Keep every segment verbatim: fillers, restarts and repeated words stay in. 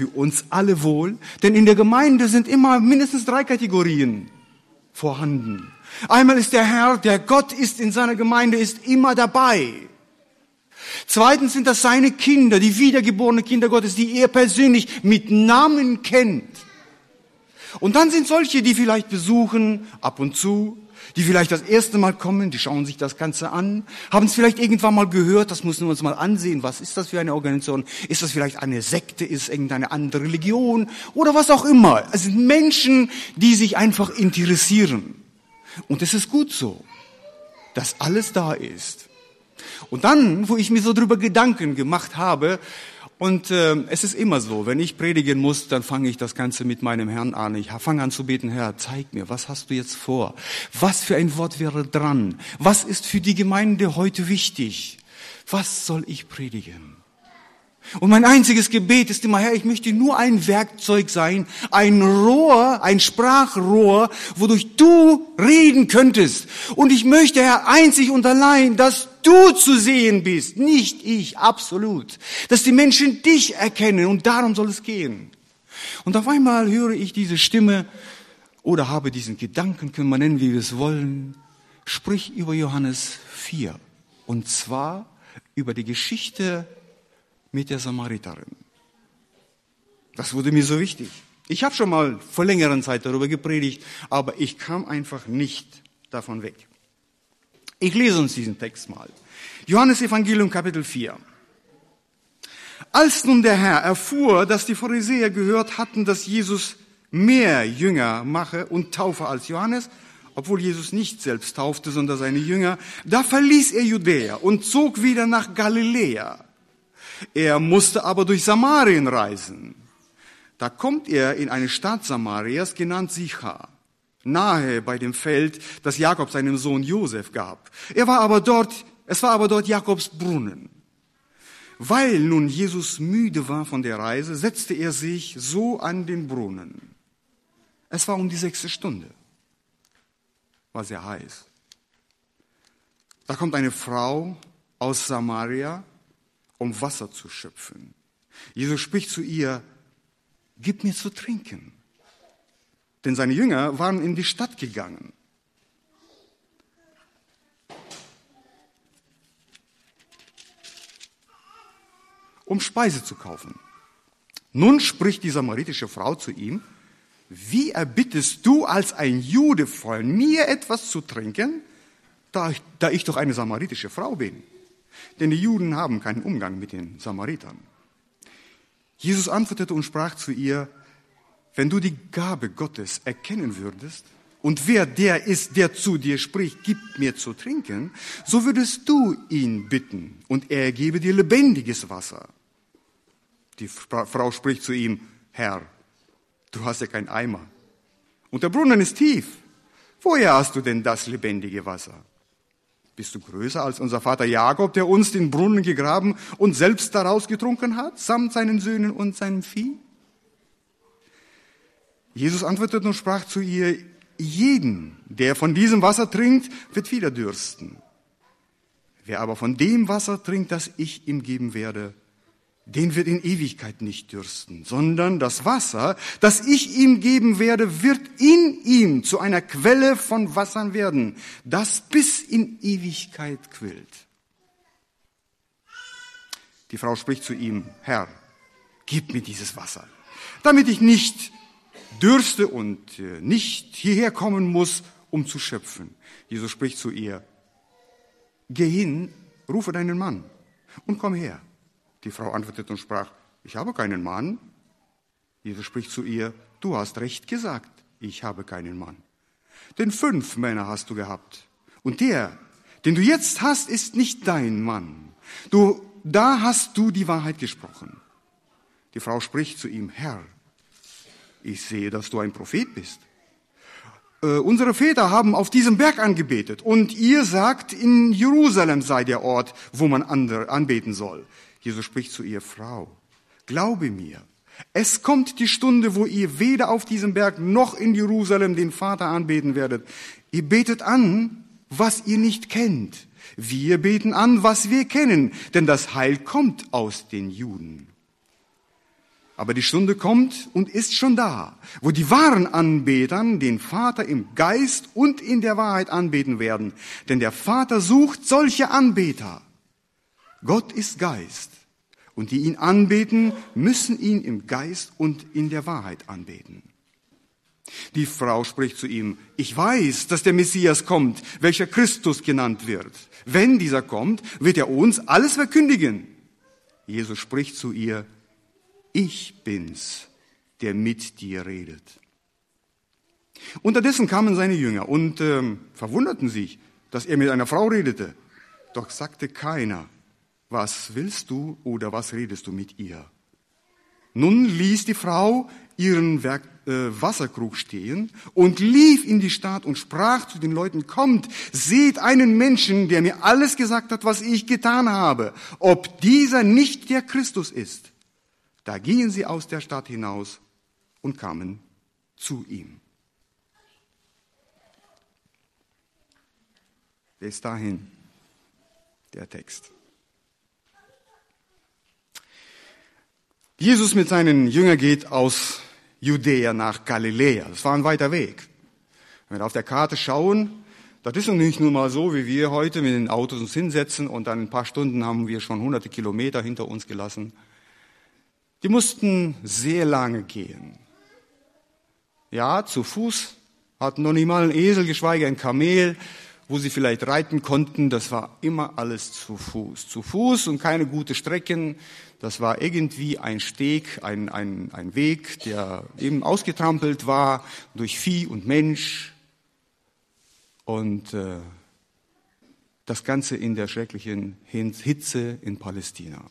für uns alle wohl, denn in der Gemeinde sind immer mindestens drei Kategorien vorhanden. Einmal ist der Herr, der Gott ist in seiner Gemeinde, ist immer dabei. Zweitens sind das seine Kinder, die wiedergeborenen Kinder Gottes, die er persönlich mit Namen kennt. Und dann sind solche, die vielleicht besuchen, ab und zu, die vielleicht das erste Mal kommen, die schauen sich das Ganze an, haben es vielleicht irgendwann mal gehört, das müssen wir uns mal ansehen, was ist das für eine Organisation, ist das vielleicht eine Sekte, ist es irgendeine andere Religion oder was auch immer. Es sind Menschen, die sich einfach interessieren. Und es ist gut so, dass alles da ist. Und dann, wo ich mir so drüber Gedanken gemacht habe, und äh, es ist immer so, wenn ich predigen muss, dann fange ich das Ganze mit meinem Herrn an. Ich fange an zu beten, Herr, zeig mir, was hast du jetzt vor? Was für ein Wort wäre dran? Was ist für die Gemeinde heute wichtig? Was soll ich predigen? Und mein einziges Gebet ist immer, Herr, ich möchte nur ein Werkzeug sein, ein Rohr, ein Sprachrohr, wodurch du reden könntest. Und ich möchte, Herr, einzig und allein, dass du zu sehen bist, nicht ich, absolut. Dass die Menschen dich erkennen und darum soll es gehen. Und auf einmal höre ich diese Stimme oder habe diesen Gedanken, können wir nennen, wie wir es wollen, sprich über Johannes vier. Und zwar über die Geschichte mit der Samariterin. Das wurde mir so wichtig. Ich habe schon mal vor längerer Zeit darüber gepredigt, aber ich kam einfach nicht davon weg. Ich lese uns diesen Text mal. Johannes Evangelium Kapitel vier. Als nun der Herr erfuhr, dass die Pharisäer gehört hatten, dass Jesus mehr Jünger mache und taufe als Johannes, obwohl Jesus nicht selbst taufte, sondern seine Jünger, da verließ er Judäa und zog wieder nach Galiläa. Er musste aber durch Samarien reisen. Da kommt er in eine Stadt Samarias, genannt Sichar, nahe bei dem Feld, das Jakob seinem Sohn Josef gab. Er war aber dort, es war aber dort Jakobs Brunnen. Weil nun Jesus müde war von der Reise, setzte er sich so an den Brunnen. Es war um die sechste Stunde. War sehr heiß. Da kommt eine Frau aus Samaria, um Wasser zu schöpfen. Jesus spricht zu ihr, gib mir zu trinken. Denn seine Jünger waren in die Stadt gegangen. Um Speise zu kaufen. Nun spricht die samaritische Frau zu ihm, wie erbittest du als ein Jude von mir etwas zu trinken, da ich, da ich doch eine samaritische Frau bin? Denn die Juden haben keinen Umgang mit den Samaritern. Jesus antwortete und sprach zu ihr, wenn du die Gabe Gottes erkennen würdest und wer der ist, der zu dir spricht, gib mir zu trinken, so würdest du ihn bitten und er gebe dir lebendiges Wasser. Die Frau spricht zu ihm, Herr, du hast ja keinen Eimer und der Brunnen ist tief. Woher hast du denn das lebendige Wasser? Bist du größer als unser Vater Jakob, der uns den Brunnen gegraben und selbst daraus getrunken hat, samt seinen Söhnen und seinem Vieh? Jesus antwortete und sprach zu ihr, jeden, der von diesem Wasser trinkt, wird wieder dürsten. Wer aber von dem Wasser trinkt, das ich ihm geben werde, den wird in Ewigkeit nicht dürsten, sondern das Wasser, das ich ihm geben werde, wird in ihm zu einer Quelle von Wassern werden, das bis in Ewigkeit quillt. Die Frau spricht zu ihm, Herr, gib mir dieses Wasser, damit ich nicht dürste und nicht hierher kommen muss, um zu schöpfen. Jesus spricht zu ihr, geh hin, rufe deinen Mann und komm her. Die Frau antwortete und sprach, ich habe keinen Mann. Jesus spricht zu ihr, du hast recht gesagt, ich habe keinen Mann. Denn fünf Männer hast du gehabt. Und der, den du jetzt hast, ist nicht dein Mann. Du, da hast du die Wahrheit gesprochen. Die Frau spricht zu ihm, Herr, ich sehe, dass du ein Prophet bist. Äh, unsere Väter haben auf diesem Berg angebetet und ihr sagt, in Jerusalem sei der Ort, wo man andere anbeten soll. Jesus spricht zu ihr, Frau, glaube mir, es kommt die Stunde, wo ihr weder auf diesem Berg noch in Jerusalem den Vater anbeten werdet. Ihr betet an, was ihr nicht kennt. Wir beten an, was wir kennen, denn das Heil kommt aus den Juden. Aber die Stunde kommt und ist schon da, wo die wahren Anbeter den Vater im Geist und in der Wahrheit anbeten werden. Denn der Vater sucht solche Anbeter. Gott ist Geist. Und die ihn anbeten, müssen ihn im Geist und in der Wahrheit anbeten. Die Frau spricht zu ihm, ich weiß, dass der Messias kommt, welcher Christus genannt wird. Wenn dieser kommt, wird er uns alles verkündigen. Jesus spricht zu ihr, ich bin's, der mit dir redet. Unterdessen kamen seine Jünger und ähm, verwunderten sich, dass er mit einer Frau redete. Doch sagte keiner, was willst du oder was redest du mit ihr? Nun ließ die Frau ihren Werk, äh, Wasserkrug stehen und lief in die Stadt und sprach zu den Leuten, kommt, seht einen Menschen, der mir alles gesagt hat, was ich getan habe, ob dieser nicht der Christus ist. Da gingen sie aus der Stadt hinaus und kamen zu ihm. Bis dahin der Text. Jesus mit seinen Jüngern geht aus Judäa nach Galiläa. Das war ein weiter Weg. Wenn wir auf der Karte schauen, das ist nicht nur mal so, wie wir heute mit den Autos uns hinsetzen und dann ein paar Stunden haben wir schon hunderte Kilometer hinter uns gelassen. Die mussten sehr lange gehen. Ja, zu Fuß, hatten noch nicht mal einen Esel, geschweige ein Kamel, wo sie vielleicht reiten konnten. Das war immer alles zu Fuß. Zu Fuß und keine gute Strecken. Das war irgendwie ein Steg, ein, ein, ein Weg, der eben ausgetrampelt war durch Vieh und Mensch. Und äh, das Ganze in der schrecklichen Hitze in Palästina.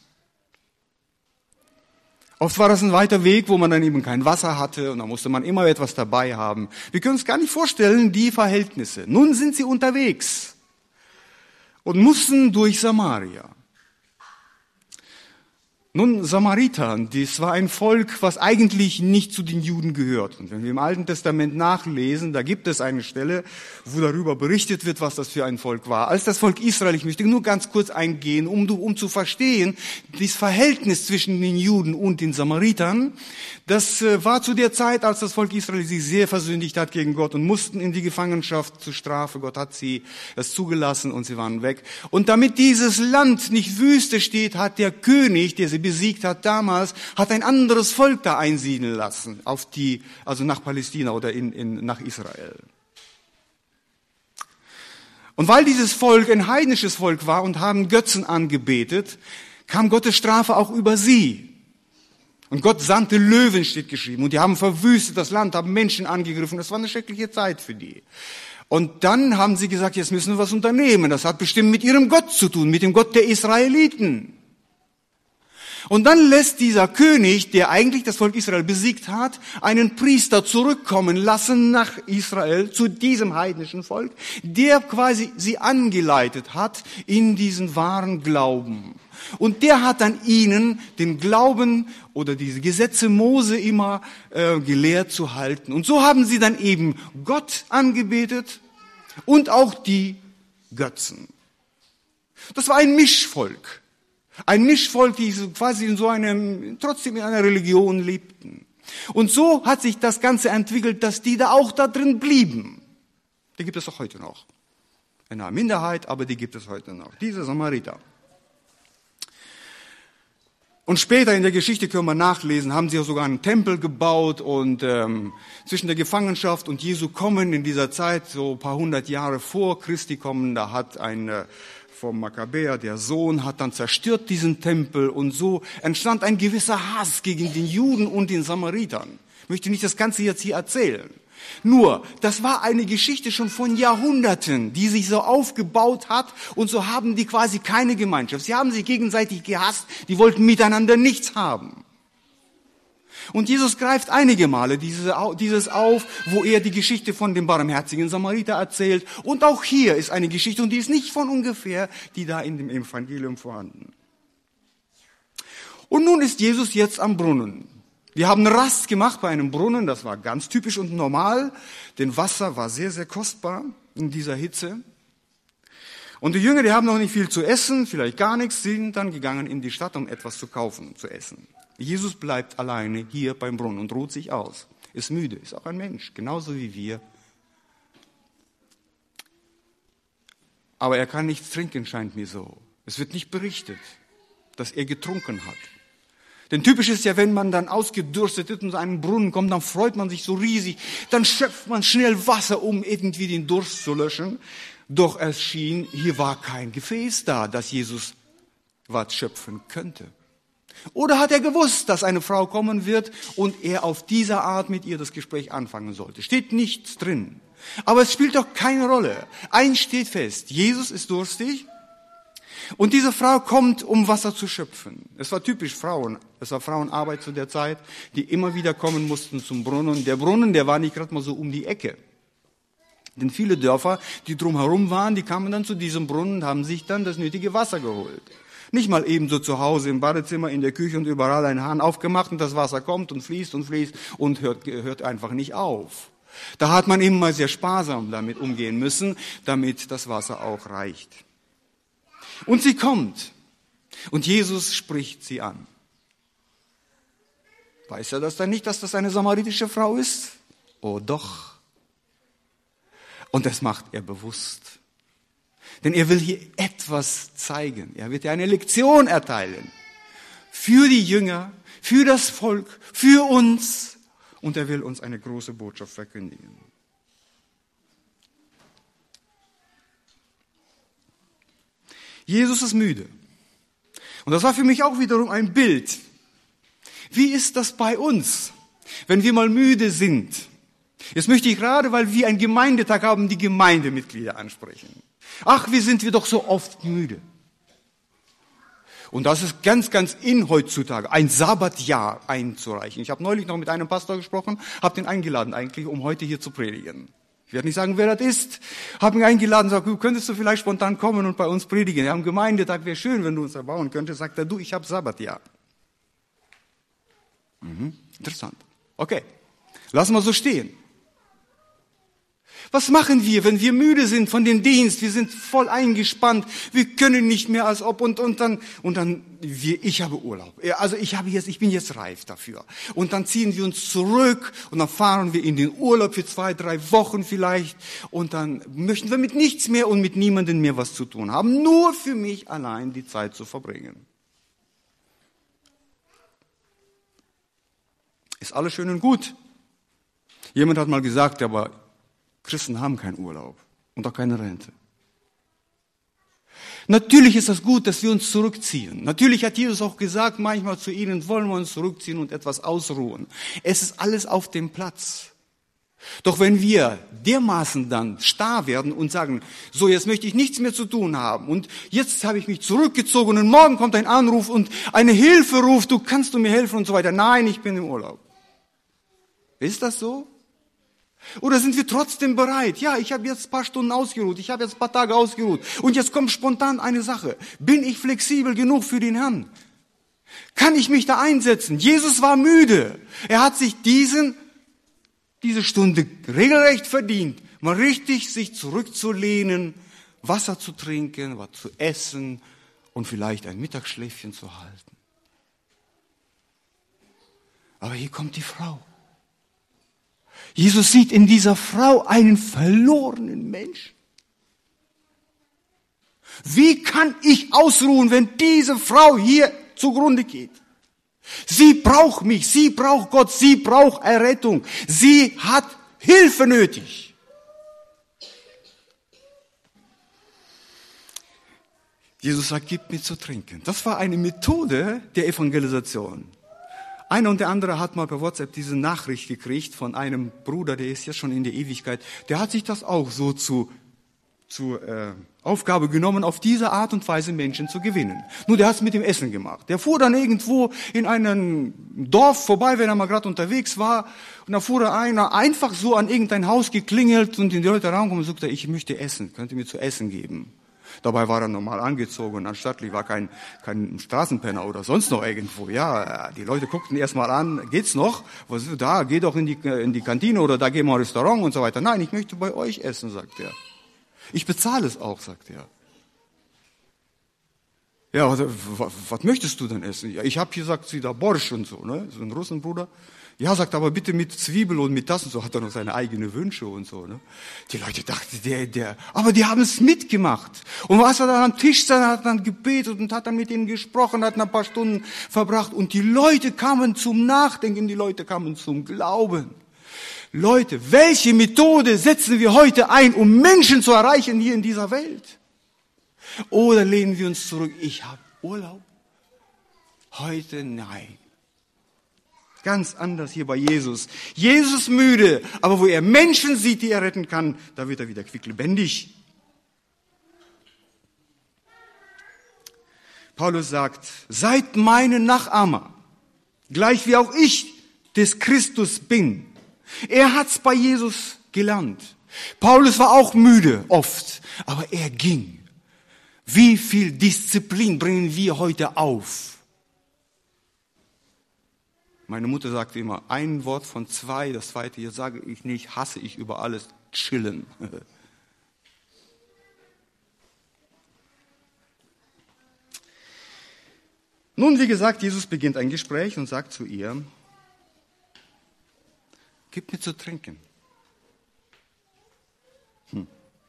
Oft war das ein weiter Weg, wo man dann eben kein Wasser hatte und da musste man immer etwas dabei haben. Wir können uns gar nicht vorstellen, die Verhältnisse. Nun sind sie unterwegs und mussten durch Samaria. Nun, Samariter, das war ein Volk, was eigentlich nicht zu den Juden gehört. Und wenn wir im Alten Testament nachlesen, da gibt es eine Stelle, wo darüber berichtet wird, was das für ein Volk war. Als das Volk Israel, ich möchte nur ganz kurz eingehen, um, um zu verstehen, das Verhältnis zwischen den Juden und den Samaritern, das war zu der Zeit, als das Volk Israel sich sehr versündigt hat gegen Gott und mussten in die Gefangenschaft zur Strafe. Gott hat sie das zugelassen und sie waren weg. Und damit dieses Land nicht Wüste steht, hat der König, der sie besiegt hat damals, hat ein anderes Volk da einsiedeln lassen, auf die, also nach Palästina oder in, in, nach Israel. Und weil dieses Volk ein heidnisches Volk war und haben Götzen angebetet, kam Gottes Strafe auch über sie. Und Gott sandte Löwen, steht geschrieben, und die haben verwüstet das Land, haben Menschen angegriffen. Das war eine schreckliche Zeit für die. Und dann haben sie gesagt, jetzt müssen wir was unternehmen. Das hat bestimmt mit ihrem Gott zu tun, mit dem Gott der Israeliten. Und dann lässt dieser König, der eigentlich das Volk Israel besiegt hat, einen Priester zurückkommen lassen nach Israel, zu diesem heidnischen Volk, der quasi sie angeleitet hat in diesen wahren Glauben. Und der hat dann ihnen den Glauben oder diese Gesetze Mose immer äh, gelehrt zu halten. Und so haben sie dann eben Gott angebetet und auch die Götzen. Das war ein Mischvolk. Ein Mischvolk, die quasi in so einem, trotzdem in einer Religion lebten. Und so hat sich das Ganze entwickelt, dass die da auch da drin blieben. Die gibt es auch heute noch. Eine Minderheit, aber die gibt es heute noch. Diese Samariter. Und später in der Geschichte können wir nachlesen, haben sie auch sogar einen Tempel gebaut und ähm, zwischen der Gefangenschaft und Jesu Kommen in dieser Zeit, so ein paar hundert Jahre vor Christi Kommen, da hat ein äh, vom Makkabäer, der Sohn, hat dann zerstört diesen Tempel und so entstand ein gewisser Hass gegen den Juden und den Samaritern. Ich möchte nicht das Ganze jetzt hier erzählen. Nur, das war eine Geschichte schon von Jahrhunderten, die sich so aufgebaut hat und so haben die quasi keine Gemeinschaft. Sie haben sich gegenseitig gehasst, die wollten miteinander nichts haben. Und Jesus greift einige Male dieses auf, wo er die Geschichte von dem barmherzigen Samariter erzählt. Und auch hier ist eine Geschichte, und die ist nicht von ungefähr, die da in dem Evangelium vorhanden. Und nun ist Jesus jetzt am Brunnen. Wir haben Rast gemacht bei einem Brunnen, das war ganz typisch und normal, denn Wasser war sehr, sehr kostbar in dieser Hitze. Und die Jünger, die haben noch nicht viel zu essen, vielleicht gar nichts, sind dann gegangen in die Stadt, um etwas zu kaufen, zu essen. Jesus bleibt alleine hier beim Brunnen und ruht sich aus. Ist müde, ist auch ein Mensch, genauso wie wir. Aber er kann nichts trinken, scheint mir so. Es wird nicht berichtet, dass er getrunken hat. Denn typisch ist ja, wenn man dann ausgedürstet ist und an einen Brunnen kommt, dann freut man sich so riesig. Dann schöpft man schnell Wasser, um irgendwie den Durst zu löschen. Doch es schien, hier war kein Gefäß da, dass Jesus was schöpfen könnte. Oder hat er gewusst, dass eine Frau kommen wird und er auf diese Art mit ihr das Gespräch anfangen sollte? Steht nichts drin. Aber es spielt doch keine Rolle. Eins steht fest, Jesus ist durstig. Und diese Frau kommt, um Wasser zu schöpfen. Es war typisch Frauen. Es war Frauenarbeit zu der Zeit, die immer wieder kommen mussten zum Brunnen. Der Brunnen, der war nicht gerade mal so um die Ecke. Denn viele Dörfer, die drumherum waren, die kamen dann zu diesem Brunnen und haben sich dann das nötige Wasser geholt. Nicht mal ebenso zu Hause im Badezimmer, in der Küche und überall einen Hahn aufgemacht und das Wasser kommt und fließt und fließt und hört, hört einfach nicht auf. Da hat man immer sehr sparsam damit umgehen müssen, damit das Wasser auch reicht. Und sie kommt und Jesus spricht sie an. Weiß er das dann nicht, dass das eine samaritische Frau ist? Oh doch. Und das macht er bewusst. Denn er will hier etwas zeigen. Er wird ja eine Lektion erteilen. Für die Jünger, für das Volk, für uns. Und er will uns eine große Botschaft verkündigen. Jesus ist müde. Und das war für mich auch wiederum ein Bild. Wie ist das bei uns, wenn wir mal müde sind? Jetzt möchte ich gerade, weil wir einen Gemeindetag haben, die Gemeindemitglieder ansprechen. Ach, wie sind wir doch so oft müde. Und das ist ganz, ganz in heutzutage, ein Sabbatjahr einzureichen. Ich habe neulich noch mit einem Pastor gesprochen, habe den eingeladen eigentlich, um heute hier zu predigen. Ich werde nicht sagen, wer das ist. Habe ihn eingeladen, sag, könntest du vielleicht spontan kommen und bei uns predigen? Wir haben Gemeindetag, wäre schön, wenn du uns erbauen könntest. Sagt er, du, ich habe Sabbatjahr. Mhm, interessant. Okay, lassen wir so stehen. Was machen wir, wenn wir müde sind von dem Dienst? Wir sind voll eingespannt. Wir können nicht mehr als ob und, und dann, und dann, wir, ich habe Urlaub. Also ich habe jetzt, ich bin jetzt reif dafür. Und dann ziehen wir uns zurück und dann fahren wir in den Urlaub für zwei, drei Wochen vielleicht. Und dann möchten wir mit nichts mehr und mit niemandem mehr was zu tun haben. Nur für mich allein die Zeit zu verbringen. Ist alles schön und gut. Jemand hat mal gesagt, aber Christen haben keinen Urlaub und auch keine Rente. Natürlich ist es gut, dass wir uns zurückziehen. Natürlich hat Jesus auch gesagt, manchmal zu ihnen wollen wir uns zurückziehen und etwas ausruhen. Es ist alles auf dem Platz. Doch wenn wir dermaßen dann starr werden und sagen, so jetzt möchte ich nichts mehr zu tun haben und jetzt habe ich mich zurückgezogen und morgen kommt ein Anruf und eine Hilfe ruft, du kannst du mir helfen und so weiter. Nein, ich bin im Urlaub. Ist das so? Oder sind wir trotzdem bereit? Ja, ich habe jetzt ein paar Stunden ausgeruht, ich habe jetzt ein paar Tage ausgeruht und jetzt kommt spontan eine Sache. Bin ich flexibel genug für den Herrn? Kann ich mich da einsetzen? Jesus war müde. Er hat sich diesen, diese Stunde regelrecht verdient, mal richtig sich zurückzulehnen, Wasser zu trinken, was zu essen und vielleicht ein Mittagsschläfchen zu halten. Aber hier kommt die Frau. Jesus sieht in dieser Frau einen verlorenen Menschen. Wie kann ich ausruhen, wenn diese Frau hier zugrunde geht? Sie braucht mich, sie braucht Gott, sie braucht Errettung, sie hat Hilfe nötig. Jesus sagt, gib mir zu trinken. Das war eine Methode der Evangelisation. Einer und der andere hat mal per WhatsApp diese Nachricht gekriegt von einem Bruder, der ist ja schon in der Ewigkeit. Der hat sich das auch so zu, zu äh, Aufgabe genommen, auf diese Art und Weise Menschen zu gewinnen. Nur der hat es mit dem Essen gemacht. Der fuhr dann irgendwo in einem Dorf vorbei, wenn er mal gerade unterwegs war. Und da fuhr einer einfach so an irgendein Haus geklingelt und in die Leute reinkommen und sagte, ich möchte essen, könnt ihr mir zu essen geben? Dabei war er normal angezogen und anstatt war kein, kein Straßenpenner oder sonst noch irgendwo. Ja, die Leute guckten erst mal an, geht's noch? Was ist da? Geh doch in die, in die Kantine oder da geh mal ins Restaurant und so weiter. Nein, ich möchte bei euch essen, sagt er. Ich bezahle es auch, sagt er. Ja, was, was, was möchtest du denn essen? Ja, ich habe hier, sagt sie, da Borsch und so, ne? So ein Russenbruder. Ja, sagt aber bitte mit Zwiebel und mit das und so, hat er noch seine eigenen Wünsche und so, ne? Die Leute dachten, der, der, aber die haben es mitgemacht. Und was er dann am Tisch saß, hat dann gebetet und hat dann mit ihnen gesprochen, hat ein paar Stunden verbracht und die Leute kamen zum Nachdenken, die Leute kamen zum Glauben. Leute, welche Methode setzen wir heute ein, um Menschen zu erreichen hier in dieser Welt? Oder lehnen wir uns zurück, ich habe Urlaub? Heute nein. Ganz anders hier bei Jesus. Jesus müde, aber wo er Menschen sieht, die er retten kann, da wird er wieder quicklebendig. Paulus sagt, seid meine Nachahmer, gleich wie auch ich des Christus bin. Er hat's bei Jesus gelernt. Paulus war auch müde, oft, aber er ging. Wie viel Disziplin bringen wir heute auf? Meine Mutter sagte immer, ein Wort von zwei, das zweite hier sage ich nicht, hasse ich über alles, chillen. Nun, wie gesagt, Jesus beginnt ein Gespräch und sagt zu ihr, gib mir zu trinken. Hm.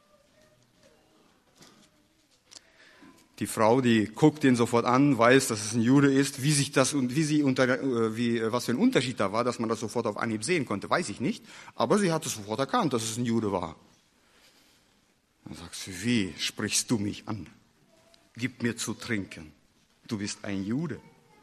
Die Frau, die guckt ihn sofort an, weiß, dass es ein Jude ist, wie sich das und wie sie unter, wie, was für ein Unterschied da war, dass man das sofort auf Anhieb sehen konnte, weiß ich nicht. Aber sie hat es sofort erkannt, dass es ein Jude war. Dann sagt sie, wie sprichst du mich an? Gib mir zu trinken. Du bist ein Jude.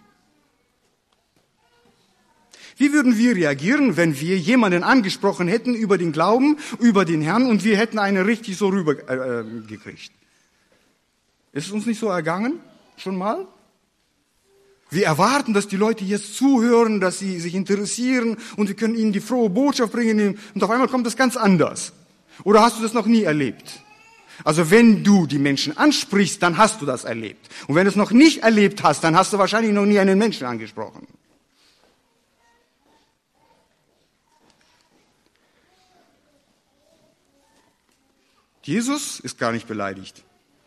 Wie würden wir reagieren, wenn wir jemanden angesprochen hätten über den Glauben, über den Herrn und wir hätten eine richtig so rübergekriegt? Äh, Ist es uns nicht so ergangen? Schon mal? Wir erwarten, dass die Leute jetzt zuhören, dass sie sich interessieren und wir können ihnen die frohe Botschaft bringen und auf einmal kommt das ganz anders. Oder hast du das noch nie erlebt? Also wenn du die Menschen ansprichst, dann hast du das erlebt. Und wenn du es noch nicht erlebt hast, dann hast du wahrscheinlich noch nie einen Menschen angesprochen. Jesus ist gar nicht beleidigt.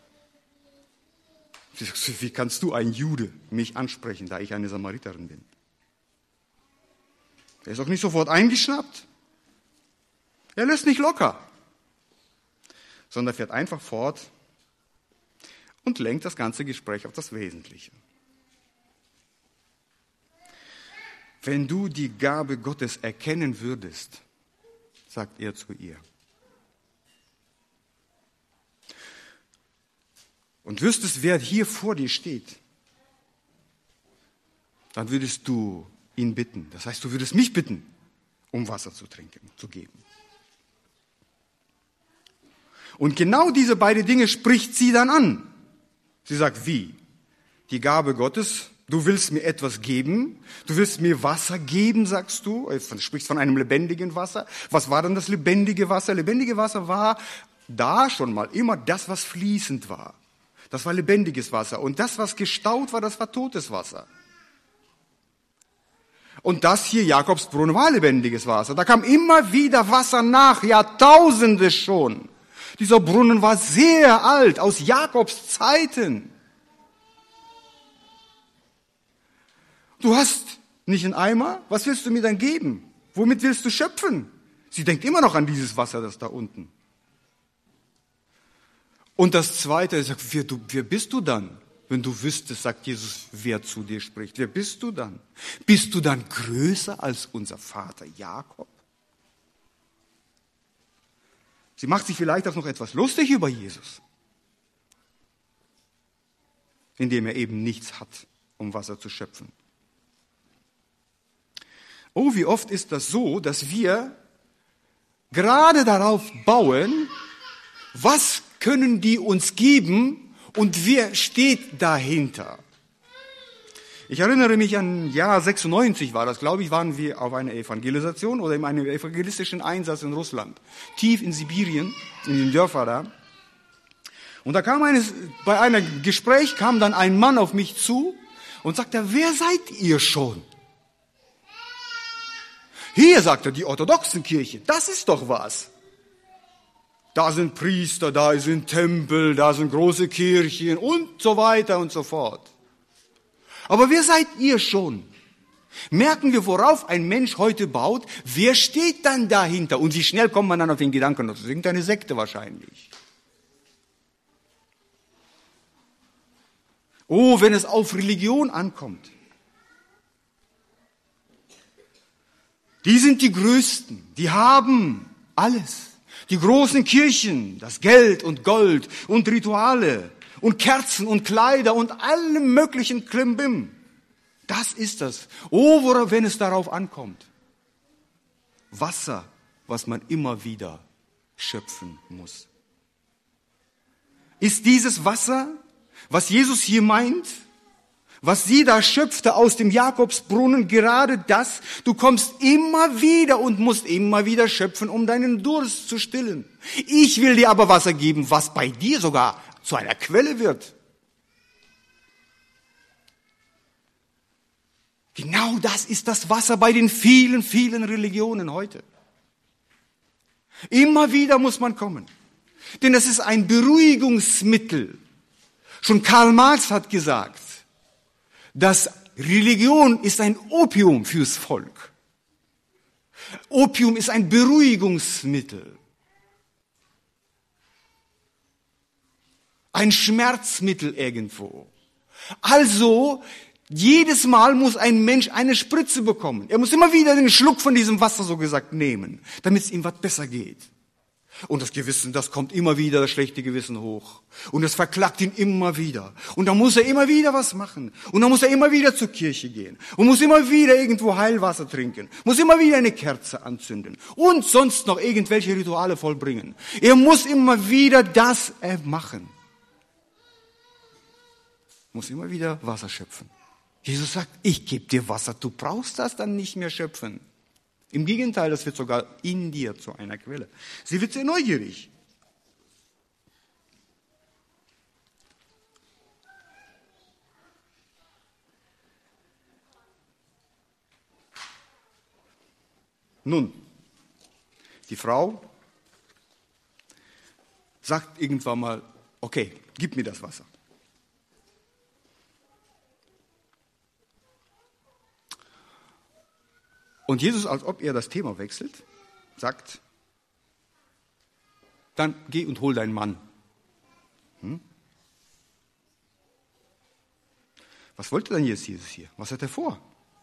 Wie kannst du, ein Jude, mich ansprechen, da ich eine Samariterin bin? Er ist auch nicht sofort eingeschnappt. Er lässt nicht locker, sondern fährt einfach fort und lenkt das ganze Gespräch auf das Wesentliche. Wenn du die Gabe Gottes erkennen würdest, sagt er zu ihr, und wüsstest, wer hier vor dir steht, dann würdest du ihn bitten. Das heißt, du würdest mich bitten, um Wasser zu trinken, zu geben. Und genau diese beiden Dinge spricht sie dann an. Sie sagt, wie? Die Gabe Gottes, du willst mir etwas geben, du willst mir Wasser geben, sagst du. Du sprichst von einem lebendigen Wasser. Was war denn das lebendige Wasser? Lebendige Wasser war da schon mal immer das, was fließend war. Das war lebendiges Wasser. Und das, was gestaut war, das war totes Wasser. Und das hier, Jakobsbrunnen, war lebendiges Wasser. Da kam immer wieder Wasser nach, Jahrtausende schon. Dieser Brunnen war sehr alt, aus Jakobs Zeiten. Du hast nicht einen Eimer, was willst du mir dann geben? Womit willst du schöpfen? Sie denkt immer noch an dieses Wasser, das da unten. Und das Zweite, er sagt, wer, du, wer bist du dann? Wenn du wüsstest, sagt Jesus, wer zu dir spricht. Wer bist du dann? Bist du dann größer als unser Vater Jakob? Sie macht sich vielleicht auch noch etwas lustig über Jesus, indem er eben nichts hat, um Wasser zu schöpfen. Oh, wie oft ist das so, dass wir gerade darauf bauen, was können die uns geben und wer steht dahinter? Ich erinnere mich an Jahr sechsundneunzig war das, glaube ich, waren wir auf einer Evangelisation oder in einem evangelistischen Einsatz in Russland, tief in Sibirien, in den Dörfern da. Und da kam eines, bei einem Gespräch kam dann ein Mann auf mich zu und sagte, wer seid ihr schon? Hier, sagte die orthodoxen Kirche, das ist doch was. Da sind Priester, da sind Tempel, da sind große Kirchen und so weiter und so fort. Aber wer seid ihr schon? Merken wir, worauf ein Mensch heute baut? Wer steht dann dahinter? Und wie schnell kommt man dann auf den Gedanken, das ist irgendeine Sekte wahrscheinlich. Oh, wenn es auf Religion ankommt. Die sind die Größten, die haben alles. Die großen Kirchen, das Geld und Gold und Rituale und Kerzen und Kleider und allem möglichen Klimbim. Das ist das. Oh, worauf, wenn es darauf ankommt. Wasser, was man immer wieder schöpfen muss. Ist dieses Wasser, was Jesus hier meint, was sie da schöpfte aus dem Jakobsbrunnen, gerade das, du kommst immer wieder und musst immer wieder schöpfen, um deinen Durst zu stillen. Ich will dir aber Wasser geben, was bei dir sogar zu einer Quelle wird. Genau das ist das Wasser bei den vielen, vielen Religionen heute. Immer wieder muss man kommen. Denn es ist ein Beruhigungsmittel. Schon Karl Marx hat gesagt, dass Religion ist ein Opium fürs Volk. Opium ist ein Beruhigungsmittel. Ein Schmerzmittel irgendwo. Also, jedes Mal muss ein Mensch eine Spritze bekommen. Er muss immer wieder einen Schluck von diesem Wasser, so gesagt, nehmen, damit es ihm was besser geht. Und das Gewissen, das kommt immer wieder, das schlechte Gewissen hoch. Und es verklagt ihn immer wieder. Und dann muss er immer wieder was machen. Und dann muss er immer wieder zur Kirche gehen. Und muss immer wieder irgendwo Heilwasser trinken. Muss immer wieder eine Kerze anzünden. Und sonst noch irgendwelche Rituale vollbringen. Er muss immer wieder das machen. Muss immer wieder Wasser schöpfen. Jesus sagt, ich gebe dir Wasser, du brauchst das dann nicht mehr schöpfen. Im Gegenteil, das wird sogar in dir zu einer Quelle. Sie wird sehr neugierig. Nun, die Frau sagt irgendwann mal, okay, gib mir das Wasser. Und Jesus, als ob er das Thema wechselt, sagt, dann geh und hol deinen Mann. Hm? Was wollte denn jetzt Jesus hier? Was hat er vor?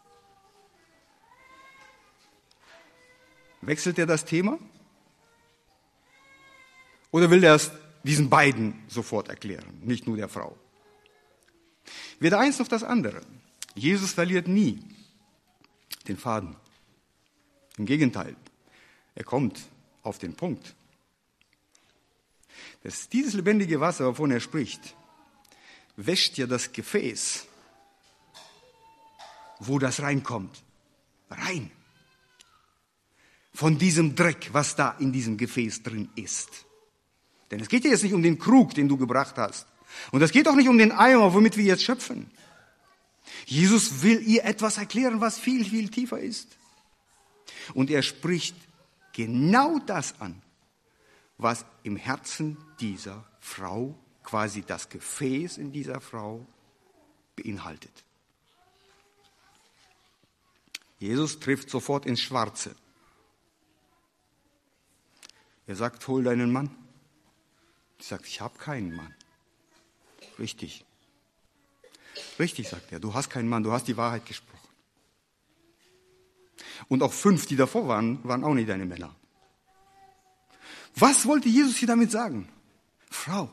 Wechselt er das Thema? Oder will er es diesen beiden sofort erklären, nicht nur der Frau? Weder eins noch das andere. Jesus verliert nie den Faden. Im Gegenteil, er kommt auf den Punkt. Das, dieses lebendige Wasser, wovon er spricht, wäscht ja das Gefäß, wo das reinkommt. Rein. Von diesem Dreck, was da in diesem Gefäß drin ist. Denn es geht ja jetzt nicht um den Krug, den du gebracht hast. Und es geht auch nicht um den Eimer, womit wir jetzt schöpfen. Jesus will ihr etwas erklären, was viel, viel tiefer ist. Und er spricht genau das an, was im Herzen dieser Frau, quasi das Gefäß in dieser Frau, beinhaltet. Jesus trifft sofort ins Schwarze. Er sagt, hol deinen Mann. Sie sagt, ich habe keinen Mann. Richtig. Richtig, sagt er, du hast keinen Mann, du hast die Wahrheit gesprochen. Und auch fünf, die davor waren, waren auch nicht deine Männer. Was wollte Jesus hier damit sagen? Frau,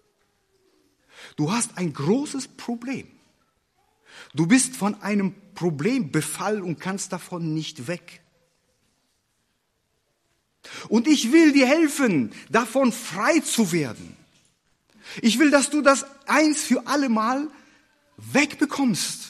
du hast ein großes Problem. Du bist von einem Problem befallen und kannst davon nicht weg. Und ich will dir helfen, davon frei zu werden. Ich will, dass du das eins für alle Mal wegbekommst.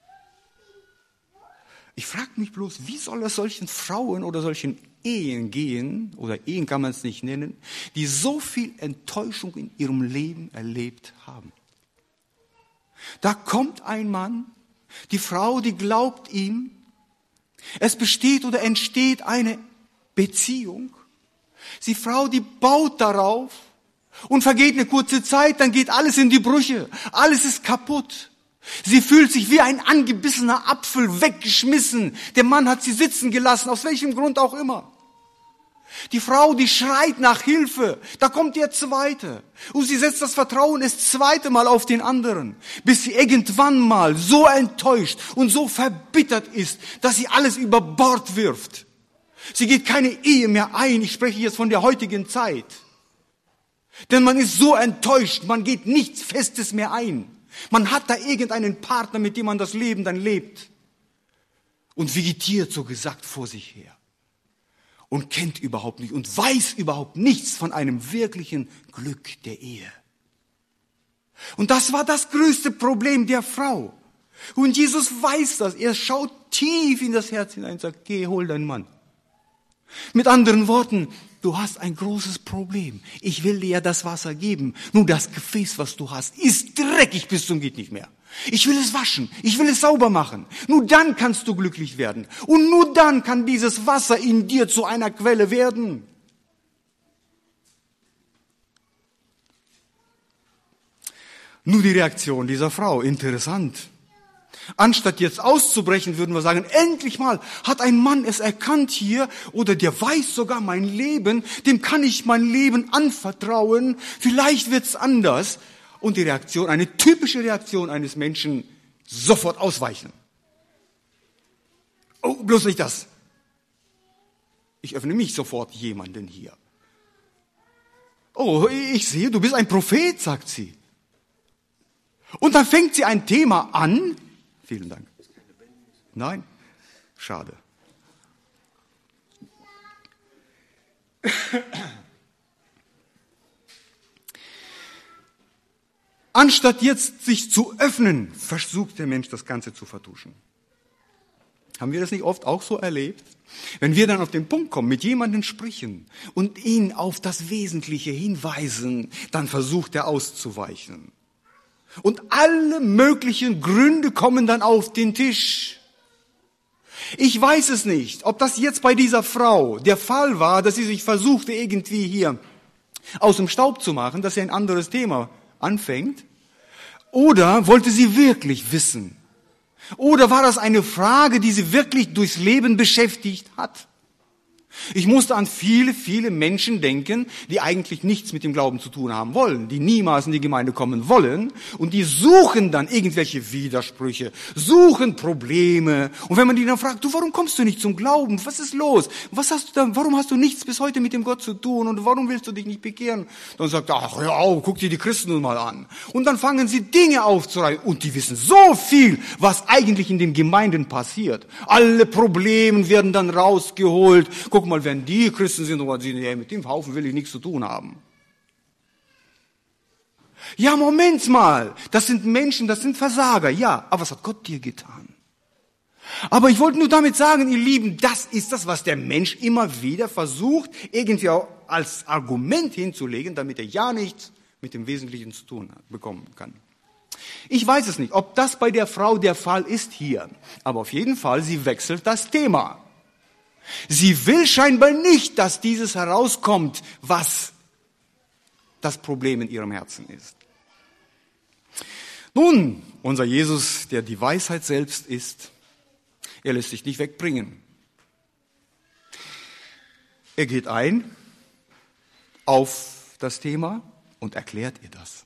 Ich frage mich bloß, wie soll es solchen Frauen oder solchen Ehen gehen, oder Ehen kann man es nicht nennen, die so viel Enttäuschung in ihrem Leben erlebt haben. Da kommt ein Mann, die Frau, die glaubt ihm, es besteht oder entsteht eine Beziehung. Die Frau, die baut darauf und vergeht eine kurze Zeit, dann geht alles in die Brüche. Alles ist kaputt. Sie fühlt sich wie ein angebissener Apfel weggeschmissen. Der Mann hat sie sitzen gelassen, aus welchem Grund auch immer. Die Frau, die schreit nach Hilfe. Da kommt der Zweite. Und sie setzt das Vertrauen das zweite Mal auf den anderen. Bis sie irgendwann mal so enttäuscht und so verbittert ist, dass sie alles über Bord wirft. Sie geht keine Ehe mehr ein. Ich spreche jetzt von der heutigen Zeit. Denn man ist so enttäuscht, man geht nichts Festes mehr ein. Man hat da irgendeinen Partner, mit dem man das Leben dann lebt. Und vegetiert, so gesagt, vor sich her. Und kennt überhaupt nicht und weiß überhaupt nichts von einem wirklichen Glück der Ehe. Und das war das größte Problem der Frau. Und Jesus weiß das. Er schaut tief in das Herz hinein und sagt, geh, hol deinen Mann. Mit anderen Worten, du hast ein großes Problem. Ich will dir ja das Wasser geben. Nur das Gefäß, was du hast, ist dreckig bis zum geht nicht mehr. Ich will es waschen. Ich will es sauber machen. Nur dann kannst du glücklich werden. Und nur dann kann dieses Wasser in dir zu einer Quelle werden. Nur die Reaktion dieser Frau, interessant. Anstatt jetzt auszubrechen, würden wir sagen, endlich mal hat ein Mann es erkannt hier oder der weiß sogar mein Leben, dem kann ich mein Leben anvertrauen, vielleicht wird's anders. Und die Reaktion, eine typische Reaktion eines Menschen, sofort ausweichen. Oh, bloß nicht das. Ich öffne mich sofort jemanden hier. Oh, ich sehe, du bist ein Prophet, sagt sie. Und dann fängt sie ein Thema an. Vielen Dank. Nein? Schade. Anstatt jetzt sich zu öffnen, versucht der Mensch, das Ganze zu vertuschen. Haben wir das nicht oft auch so erlebt? Wenn wir dann auf den Punkt kommen, mit jemandem sprechen und ihn auf das Wesentliche hinweisen, dann versucht er auszuweichen. Und alle möglichen Gründe kommen dann auf den Tisch. Ich weiß es nicht, ob das jetzt bei dieser Frau der Fall war, dass sie sich versuchte, irgendwie hier aus dem Staub zu machen, dass sie ein anderes Thema anfängt. Oder wollte sie wirklich wissen? Oder war das eine Frage, die sie wirklich durchs Leben beschäftigt hat? Ich musste an viele, viele Menschen denken, die eigentlich nichts mit dem Glauben zu tun haben wollen, die niemals in die Gemeinde kommen wollen und die suchen dann irgendwelche Widersprüche, suchen Probleme. Und wenn man die dann fragt, du, warum kommst du nicht zum Glauben? Was ist los? Was hast du da, warum hast du nichts bis heute mit dem Gott zu tun und warum willst du dich nicht bekehren? Dann sagt er, ach hör auf, guck dir die Christen nun mal an. Und dann fangen sie Dinge aufzureißen und die wissen so viel, was eigentlich in den Gemeinden passiert. Alle Probleme werden dann rausgeholt. Guck mal, wenn die Christen sind, und sie, ja, mit dem Haufen will ich nichts zu tun haben. Ja, Moment mal, das sind Menschen, das sind Versager, ja, aber was hat Gott dir getan? Aber ich wollte nur damit sagen, ihr Lieben, das ist das, was der Mensch immer wieder versucht, irgendwie auch als Argument hinzulegen, damit er ja nichts mit dem Wesentlichen zu tun hat, bekommen kann. Ich weiß es nicht, ob das bei der Frau der Fall ist hier, aber auf jeden Fall, sie wechselt das Thema. Sie will scheinbar nicht, dass dieses herauskommt, was das Problem in ihrem Herzen ist. Nun, unser Jesus, der die Weisheit selbst ist, er lässt sich nicht wegbringen. Er geht ein auf das Thema und erklärt ihr das.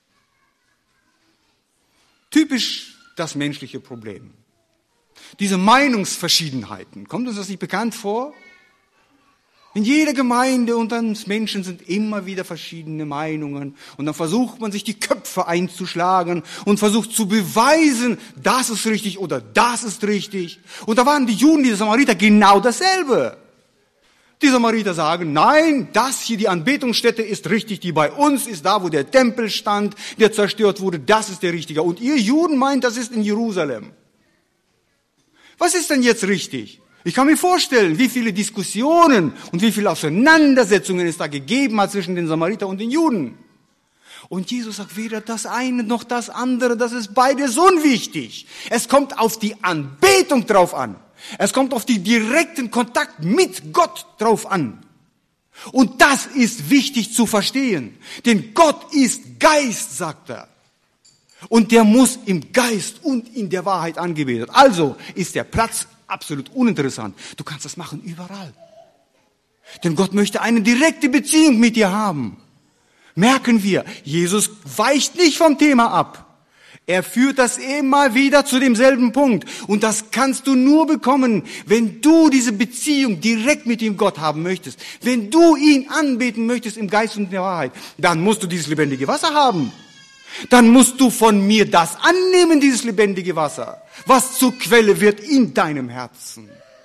Typisch das menschliche Problem. Diese Meinungsverschiedenheiten, kommt uns das nicht bekannt vor? In jeder Gemeinde unter uns Menschen sind immer wieder verschiedene Meinungen. Und dann versucht man sich die Köpfe einzuschlagen und versucht zu beweisen, das ist richtig oder das ist richtig. Und da waren die Juden, die Samariter genau dasselbe. Die Samariter sagen, nein, das hier, die Anbetungsstätte ist richtig, die bei uns ist da, wo der Tempel stand, der zerstört wurde, das ist der Richtige. Und ihr Juden meint, das ist in Jerusalem. Was ist denn jetzt richtig? Ich kann mir vorstellen, wie viele Diskussionen und wie viele Auseinandersetzungen es da gegeben hat zwischen den Samaritern und den Juden. Und Jesus sagt, weder das eine noch das andere, das ist beides unwichtig. Es kommt auf die Anbetung drauf an. Es kommt auf den direkten Kontakt mit Gott drauf an. Und das ist wichtig zu verstehen. Denn Gott ist Geist, sagt er. Und der muss im Geist und in der Wahrheit angebetet. Also ist der Platz absolut uninteressant. Du kannst das machen überall. Denn Gott möchte eine direkte Beziehung mit dir haben. Merken wir, Jesus weicht nicht vom Thema ab. Er führt das immer wieder zu demselben Punkt. Und das kannst du nur bekommen, wenn du diese Beziehung direkt mit dem Gott haben möchtest. Wenn du ihn anbeten möchtest im Geist und in der Wahrheit, dann musst du dieses lebendige Wasser haben. Dann musst du von mir das annehmen, dieses lebendige Wasser, was zur Quelle wird in deinem Herzen.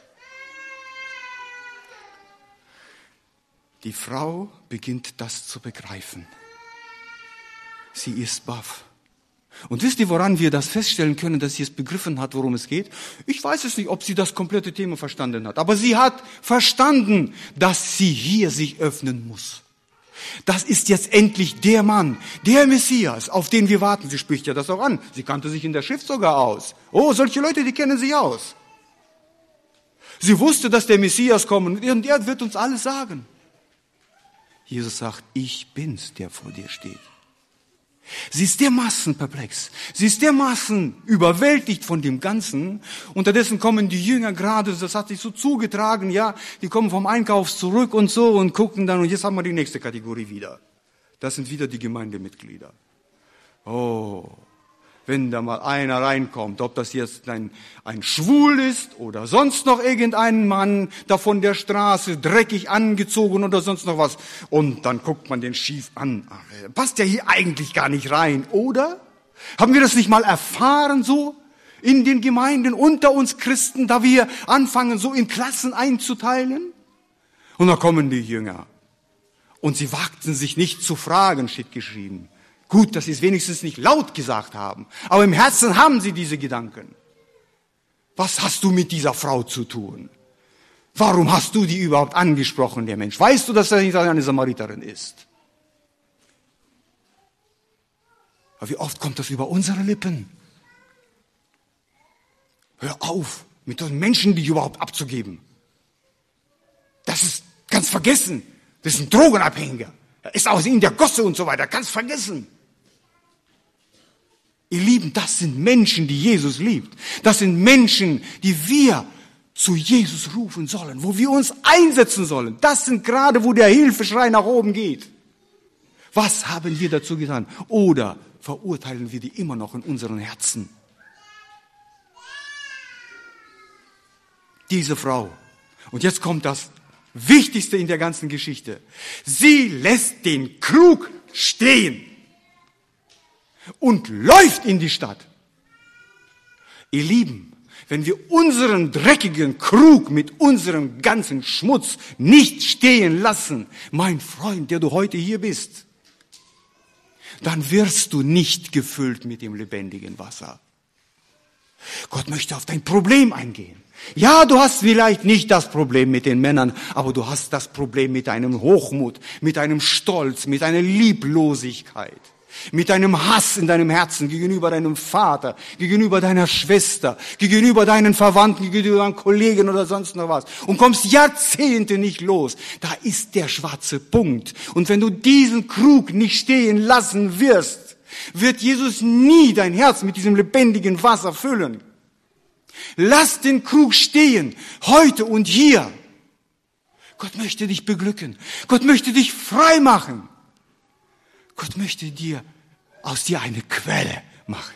Die Frau beginnt das zu begreifen. Sie ist baff. Und wisst ihr, woran wir das feststellen können, dass sie es begriffen hat, worum es geht? Ich weiß es nicht, ob sie das komplette Thema verstanden hat. Aber sie hat verstanden, dass sie hier sich öffnen muss. Das ist jetzt endlich der Mann, der Messias, auf den wir warten. Sie spricht ja das auch an. Sie kannte sich in der Schrift sogar aus. Oh, solche Leute, die kennen sich aus. Sie wusste, dass der Messias kommt und er wird uns alles sagen. Jesus sagt, ich bin's, der vor dir steht. Sie ist dermaßen perplex. Sie ist dermaßen überwältigt von dem Ganzen. Unterdessen kommen die Jünger gerade, das hat sich so zugetragen, ja, die kommen vom Einkauf zurück und so und gucken dann, und jetzt haben wir die nächste Kategorie wieder. Das sind wieder die Gemeindemitglieder. Oh, wenn da mal einer reinkommt, ob das jetzt ein, ein Schwul ist oder sonst noch irgendein Mann, da von der Straße, dreckig angezogen oder sonst noch was. Und dann guckt man den schief an. Ach, passt ja hier eigentlich gar nicht rein, oder? Haben wir das nicht mal erfahren so in den Gemeinden unter uns Christen, da wir anfangen, so in Klassen einzuteilen? Und da kommen die Jünger. Und sie wagten sich nicht zu fragen, steht geschrieben. Gut, dass sie es wenigstens nicht laut gesagt haben. Aber im Herzen haben sie diese Gedanken. Was hast du mit dieser Frau zu tun? Warum hast du die überhaupt angesprochen, der Mensch? Weißt du, dass er nicht eine Samariterin ist? Aber wie oft kommt das über unsere Lippen? Hör auf, mit den Menschen die überhaupt abzugeben. Das ist ganz vergessen. Das ist ein Drogenabhängiger. Er ist aus ihnen der Gosse und so weiter. Ganz vergessen. Ihr Lieben, das sind Menschen, die Jesus liebt. Das sind Menschen, die wir zu Jesus rufen sollen, wo wir uns einsetzen sollen. Das sind gerade, wo der Hilfeschrei nach oben geht. Was haben wir dazu getan? Oder verurteilen wir die immer noch in unseren Herzen? Diese Frau. Und jetzt kommt das Wichtigste in der ganzen Geschichte. Sie lässt den Krug stehen und läuft in die Stadt. Ihr Lieben, wenn wir unseren dreckigen Krug mit unserem ganzen Schmutz nicht stehen lassen, mein Freund, der du heute hier bist, dann wirst du nicht gefüllt mit dem lebendigen Wasser. Gott möchte auf dein Problem eingehen. Ja, du hast vielleicht nicht das Problem mit den Männern, aber du hast das Problem mit deinem Hochmut, mit deinem Stolz, mit deiner Lieblosigkeit, mit deinem Hass in deinem Herzen gegenüber deinem Vater, gegenüber deiner Schwester, gegenüber deinen Verwandten, gegenüber deinen Kollegen oder sonst noch was und kommst Jahrzehnte nicht los. Da ist der schwarze Punkt. Und wenn du diesen Krug nicht stehen lassen wirst, wird Jesus nie dein Herz mit diesem lebendigen Wasser füllen. Lass den Krug stehen, heute und hier. Gott möchte dich beglücken. Gott möchte dich frei machen. Gott möchte dir aus dir eine Quelle machen.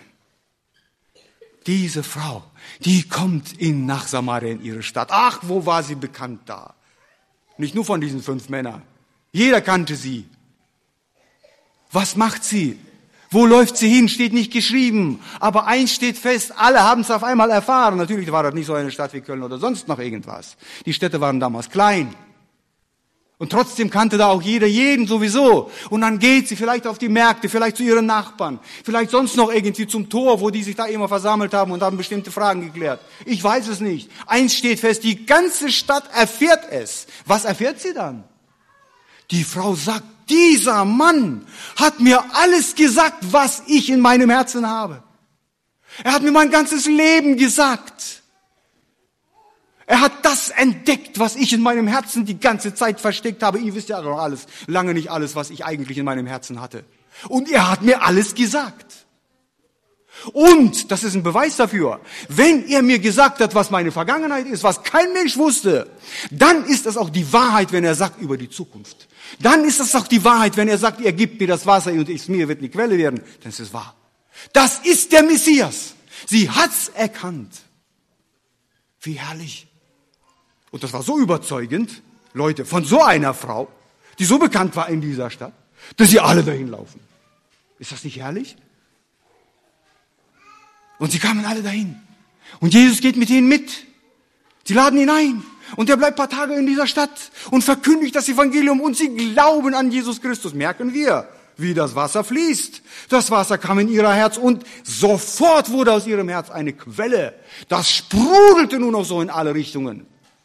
Diese Frau, die kommt in nach Samaria in ihre Stadt. Ach, wo war sie bekannt da? Nicht nur von diesen fünf Männern. Jeder kannte sie. Was macht sie? Wo läuft sie hin, steht nicht geschrieben. Aber eins steht fest, alle haben es auf einmal erfahren. Natürlich war das nicht so eine Stadt wie Köln oder sonst noch irgendwas. Die Städte waren damals klein. Und trotzdem kannte da auch jeder jeden sowieso. Und dann geht sie vielleicht auf die Märkte, vielleicht zu ihren Nachbarn, vielleicht sonst noch irgendwie zum Tor, wo die sich da immer versammelt haben und haben bestimmte Fragen geklärt. Ich weiß es nicht. Eins steht fest, die ganze Stadt erfährt es. Was erfährt sie dann? Die Frau sagt, dieser Mann hat mir alles gesagt, was ich in meinem Herzen habe. Er hat mir mein ganzes Leben gesagt. Er hat das entdeckt, was ich in meinem Herzen die ganze Zeit versteckt habe. Ihr wisst ja auch alles, lange nicht alles, was ich eigentlich in meinem Herzen hatte. Und er hat mir alles gesagt. Und, das ist ein Beweis dafür, wenn er mir gesagt hat, was meine Vergangenheit ist, was kein Mensch wusste, dann ist das auch die Wahrheit, wenn er sagt über die Zukunft. Dann ist das auch die Wahrheit, wenn er sagt, er gibt mir das Wasser und es mir wird eine Quelle werden. Dann ist es wahr. Das ist der Messias. Sie hat's erkannt. Wie herrlich. Und das war so überzeugend, Leute, von so einer Frau, die so bekannt war in dieser Stadt, dass sie alle dahin laufen. Ist das nicht herrlich? Und sie kamen alle dahin. Und Jesus geht mit ihnen mit. Sie laden ihn ein. Und er bleibt ein paar Tage in dieser Stadt und verkündigt das Evangelium. Und sie glauben an Jesus Christus. Merken wir, wie das Wasser fließt. Das Wasser kam in ihr Herz und sofort wurde aus ihrem Herz eine Quelle. Das sprudelte nur noch so in alle Richtungen.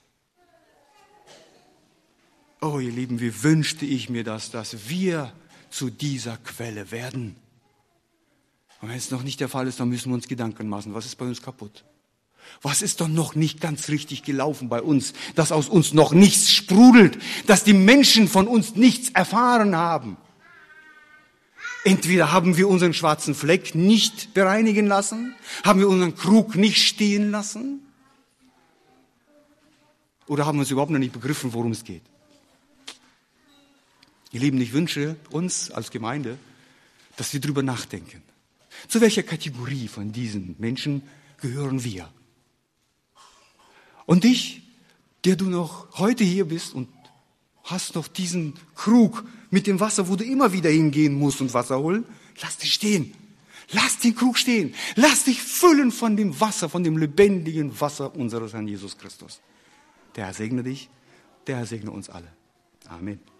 Oh, ihr Lieben, wie wünschte ich mir das, dass wir zu dieser Quelle werden. Und wenn es noch nicht der Fall ist, dann müssen wir uns Gedanken machen, was ist bei uns kaputt? Was ist doch noch nicht ganz richtig gelaufen bei uns, dass aus uns noch nichts sprudelt, dass die Menschen von uns nichts erfahren haben? Entweder haben wir unseren schwarzen Fleck nicht bereinigen lassen, haben wir unseren Krug nicht stehen lassen, oder haben wir uns überhaupt noch nicht begriffen, worum es geht. Ihr Lieben, ich wünsche uns als Gemeinde, dass wir drüber nachdenken. Zu welcher Kategorie von diesen Menschen gehören wir? Und dich, der du noch heute hier bist und hast noch diesen Krug mit dem Wasser, wo du immer wieder hingehen musst und Wasser holen, lass dich stehen. Lass den Krug stehen. Lass dich füllen von dem Wasser, von dem lebendigen Wasser unseres Herrn Jesus Christus. Der Herr segne dich, der Herr segne uns alle. Amen.